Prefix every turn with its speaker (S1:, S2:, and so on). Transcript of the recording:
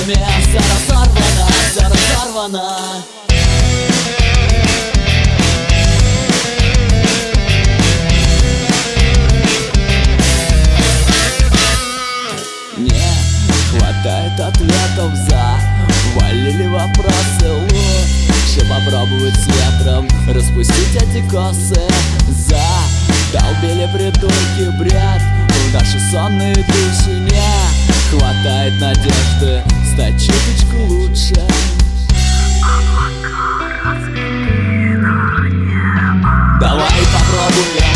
S1: планами. Все разорвано, все разорвано. Хватает ответов, завалили вопросы. Лучше попробовать с ветром распустить эти косы. Задолбили придурки бред в наши сонные души. Не хватает надежды стать чуточку лучше. Давай попробуем